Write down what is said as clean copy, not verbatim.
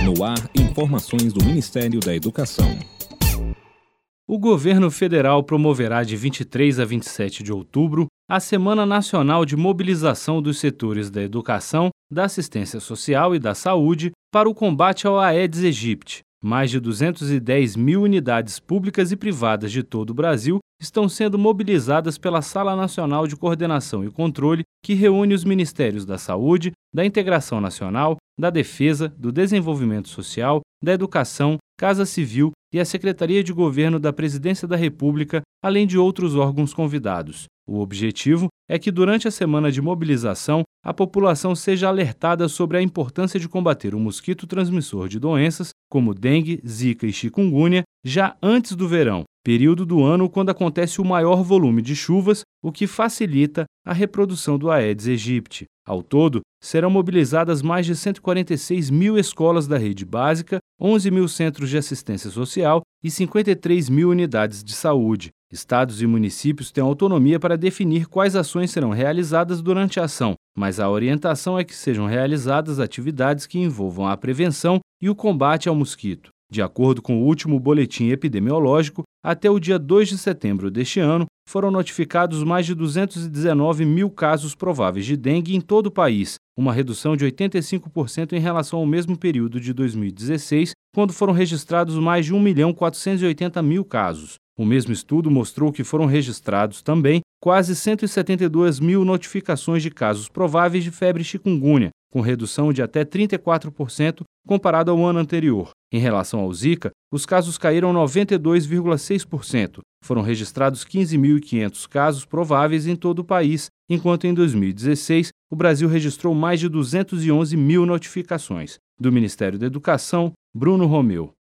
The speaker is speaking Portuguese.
No ar, informações do Ministério da Educação. O governo federal promoverá de 23 a 27 de outubro a Semana Nacional de Mobilização dos Setores da Educação, da Assistência Social e da Saúde para o combate ao Aedes aegypti. Mais de 210 mil unidades públicas e privadas de todo o Brasil estão sendo mobilizadas pela Sala Nacional de Coordenação e Controle, que reúne os Ministérios da Saúde, da Integração Nacional, da Defesa, do Desenvolvimento Social, da Educação, Casa Civil e a Secretaria de Governo da Presidência da República, além de outros órgãos convidados. O objetivo é que, durante a semana de mobilização, a população seja alertada sobre a importância de combater o mosquito transmissor de doenças, como dengue, zika e chikungunya, já antes do verão, período do ano quando acontece o maior volume de chuvas, o que facilita a reprodução do Aedes aegypti. Ao todo, serão mobilizadas mais de 146 mil escolas da rede básica, 11 mil centros de assistência social e 53 mil unidades de saúde. Estados e municípios têm autonomia para definir quais ações serão realizadas durante a ação, mas a orientação é que sejam realizadas atividades que envolvam a prevenção e o combate ao mosquito. De acordo com o último boletim epidemiológico, até o dia 2 de setembro deste ano, foram notificados mais de 219 mil casos prováveis de dengue em todo o país, uma redução de 85% em relação ao mesmo período de 2016, quando foram registrados mais de 1.480.000 casos. O mesmo estudo mostrou que foram registrados também quase 172 mil notificações de casos prováveis de febre chikungunya, com redução de até 34% comparado ao ano anterior. Em relação ao Zika, os casos caíram 92,6%. Foram registrados 15.500 casos prováveis em todo o país, enquanto em 2016 o Brasil registrou mais de 211 mil notificações. Do Ministério da Educação, Bruno Romeu.